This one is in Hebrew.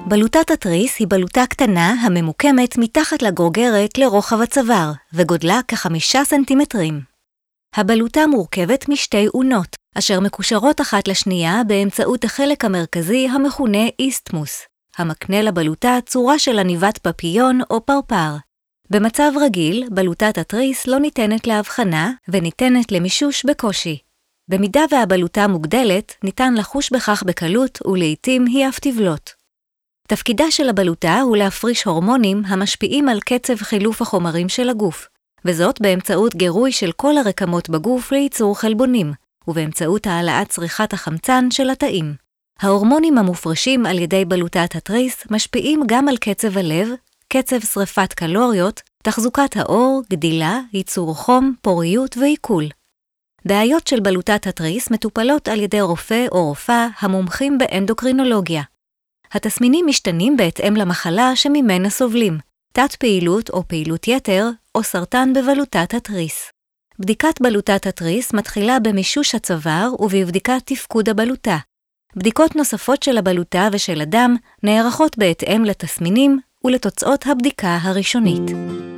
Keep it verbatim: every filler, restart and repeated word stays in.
בלוטת התריס היא בלוטה קטנה הממוקמת מתחת לגרוגרת לרוחב הצוואר, וגודלה כחמישה סנטימטרים. הבלוטה מורכבת משתי אונות, אשר מקושרות אחת לשנייה באמצעות החלק המרכזי המכונה איסטמוס, המקנה לבלוטה צורה של עניבת פפיון או פרפר. במצב רגיל, בלוטת התריס לא ניתנת להבחנה וניתנת למישוש בקושי. במידה והבלוטה מוגדלת, ניתן לחוש בכך בקלות ולעיתים היא אף תבלוט. תפקידה של הבלוטה הוא להפריש הורמונים המשפיעים על קצב חילוף החומרים של הגוף, וזאת באמצעות גירוי של כל הרקמות בגוף לייצור חלבונים, ובאמצעות העלאת צריכת החמצן של התאים. ההורמונים המופרשים על ידי בלוטת התריס משפיעים גם על קצב הלב, קצב שריפת קלוריות, תחזוקת העור, גדילה, ייצור חום, פוריות ועיכול. בעיות של בלוטת התריס מטופלות על ידי רופא או רופאה המומחים באנדוקרינולוגיה. התסמינים משתנים בהתאם למחלה שממנה סובלים, תת פעילות או פעילות יתר או סרטן בבלוטת התריס. בדיקת בלוטת התריס מתחילה במישוש הצוואר ובבדיקת תפקוד הבלוטה. בדיקות נוספות של הבלוטה ושל הדם נערכות בהתאם לתסמינים ולתוצאות הבדיקה הראשונית.